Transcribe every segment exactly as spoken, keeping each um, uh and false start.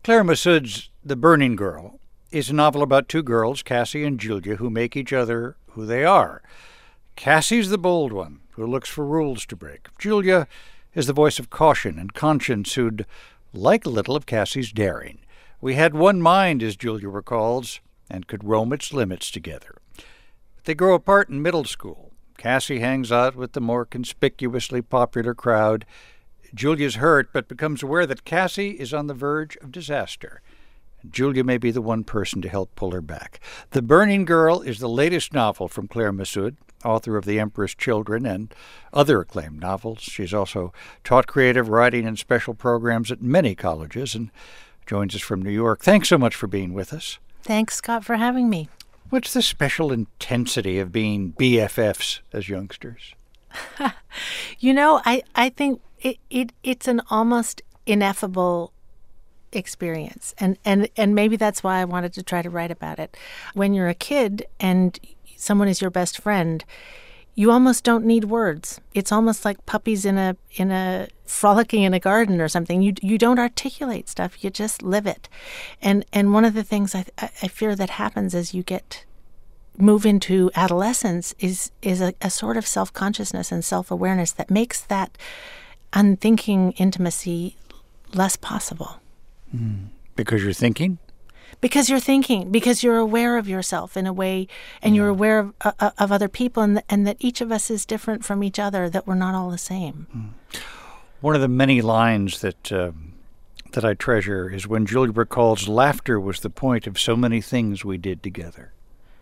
Claire Messud's The Burning Girl is a novel about two girls, Cassie and Julia, who make each other who they are. Cassie's the bold one, who looks for rules to break. Julia is the voice of caution and conscience, who'd like a little of Cassie's daring. We had one mind, as Julia recalls, and could roam its limits together. But they grow apart in middle school. Cassie hangs out with the more conspicuously popular crowd. Julia's hurt, but becomes aware that Cassie is on the verge of disaster. Julia may be the one person to help pull her back. The Burning Girl is the latest novel from Claire Messud, author of The Emperor's Children and other acclaimed novels. She's also taught creative writing in special programs at many colleges and joins us from New York. Thanks so much for being with us. Thanks, Scott, for having me. What's the special intensity of being B F Fs as youngsters? You know, I, I think it, it it's an almost ineffable experience. And, and, and maybe that's why I wanted to try to write about it. When you're a kid and someone is your best friend, you almost don't need words. It's almost like puppies in a in a frolicking in a garden or something. You you don't articulate stuff. You just live it. And and one of the things I I fear that happens as you get move into adolescence is is a, a sort of self-consciousness and self-awareness that makes that unthinking intimacy less possible. Mm. Because you're thinking? Because you're thinking, because you're aware of yourself in a way, and yeah. you're aware of, uh, of other people, and, th- and that each of us is different from each other, that we're not all the same. Mm. One of the many lines that uh, that I treasure is when Julia recalls, laughter was the point of so many things we did together.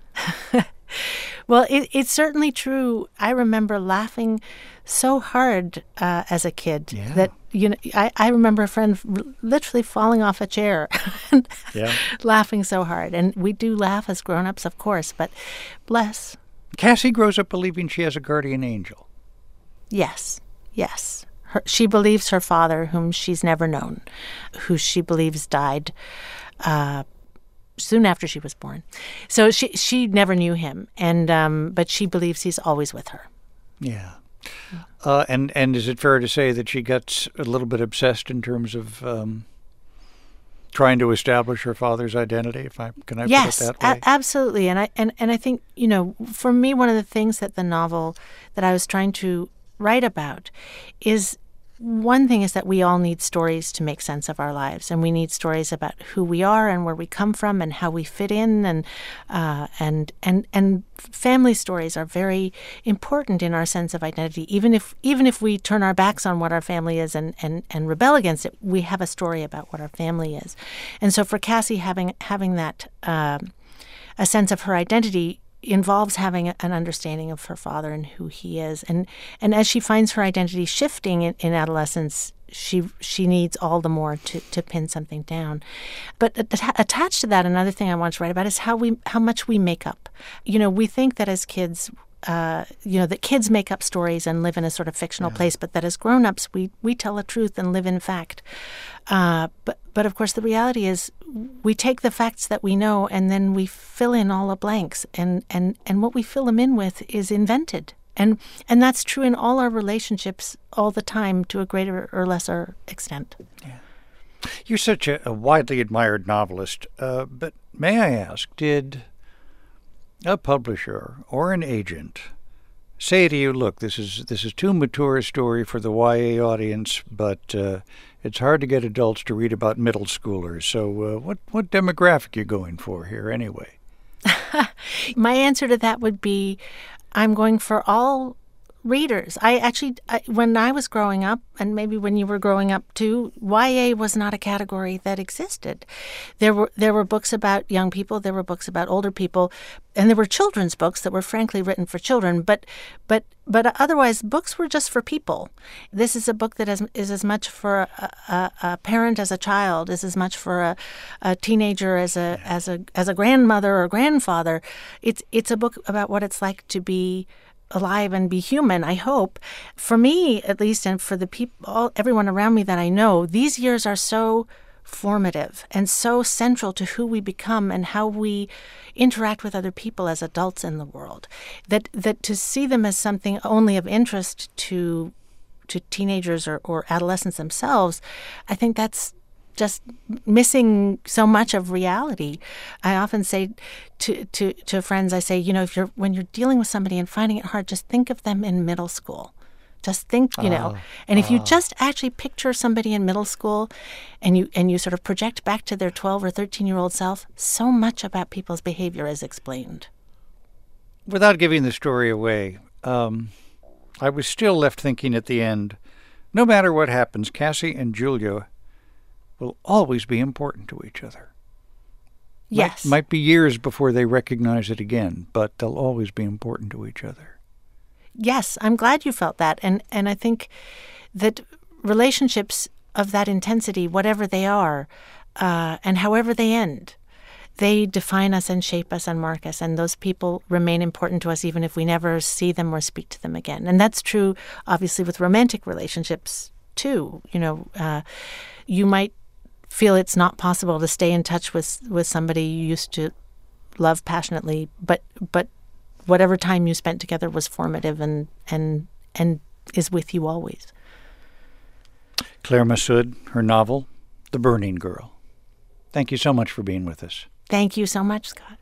Well, it, it's certainly true. I remember laughing so hard uh, as a kid yeah. that, you know, I, I remember a friend r- literally falling off a chair and yeah. laughing so hard. And we do laugh as grown-ups, of course, but bless. Cassie grows up believing she has a guardian angel. Yes, yes. Her, she believes her father, whom she's never known, who she believes died uh soon after she was born. So she she never knew him, and um, but she believes he's always with her. Yeah. Uh, and, and is it fair to say that she gets a little bit obsessed in terms of um, trying to establish her father's identity, if I can I yes, put it that way? A- absolutely. And I and, and I think, you know, for me, one of the things that the novel that I was trying to write about is, one thing is that we all need stories to make sense of our lives, and we need stories about who we are and where we come from and how we fit in, and uh, and and and family stories are very important in our sense of identity. Even if even if we turn our backs on what our family is and and, and rebel against it, we have a story about what our family is. And so for Cassie, having having that uh, a sense of her identity involves having an understanding of her father and who he is. And and as she finds her identity shifting in, in adolescence, she she needs all the more to, to pin something down. But at, attached to that, another thing I want to write about is how we how much we make up. You know, we think that as kids, uh, you know, that kids make up stories and live in a sort of fictional yeah. place, but that as grown-ups, we, we tell the truth and live in fact. Uh, but but of course, the reality is we take the facts that we know and then we fill in all the blanks, and, and, and what we fill them in with is invented. And and that's true in all our relationships all the time, to a greater or lesser extent. Yeah. You're such a, a widely admired novelist, uh, but may I ask, did a publisher or an agent say to you, look, this is this is too mature a story for the Y A audience, but uh, it's hard to get adults to read about middle schoolers, so uh, what, what demographic are you going for here anyway? My answer to that would be, I'm going for all readers. I actually, I, when I was growing up, and maybe when you were growing up too, Y A was not a category that existed. There were there were books about young people, there were books about older people, and there were children's books that were frankly written for children. But but but otherwise, books were just for people. This is a book that is, is as much for a, a, a parent as a child, is as much for a, a teenager as a yeah. as a as a grandmother or grandfather. It's it's a book about what it's like to be alive and be human, I hope. For me, at least, and for the people, all, everyone around me that I know, these years are so formative and so central to who we become and how we interact with other people as adults in the world, that that to see them as something only of interest to to teenagers or, or adolescents themselves, I think that's just missing so much of reality. I often say to, to, to friends, I say, you know, if you're when you're dealing with somebody and finding it hard, just think of them in middle school. Just think, you know, Ah, and if you ah. just actually picture somebody in middle school and you and you sort of project back to their twelve or thirteen-year-old self, so much about people's behavior is explained. Without giving the story away, um, I was still left thinking at the end, no matter what happens, Cassie and Julia will always be important to each other. Yes. Might, might be years before they recognize it again, but they'll always be important to each other. Yes, I'm glad you felt that. And and I think that relationships of that intensity, whatever they are, uh, and however they end, they define us and shape us and mark us. And those people remain important to us even if we never see them or speak to them again. And that's true, obviously, with romantic relationships, too. You know, uh, you might feel it's not possible to stay in touch with, with somebody you used to love passionately, but but whatever time you spent together was formative and and and is with you always. Claire Messud, her novel, The Burning Girl. Thank you so much for being with us. Thank you so much, Scott.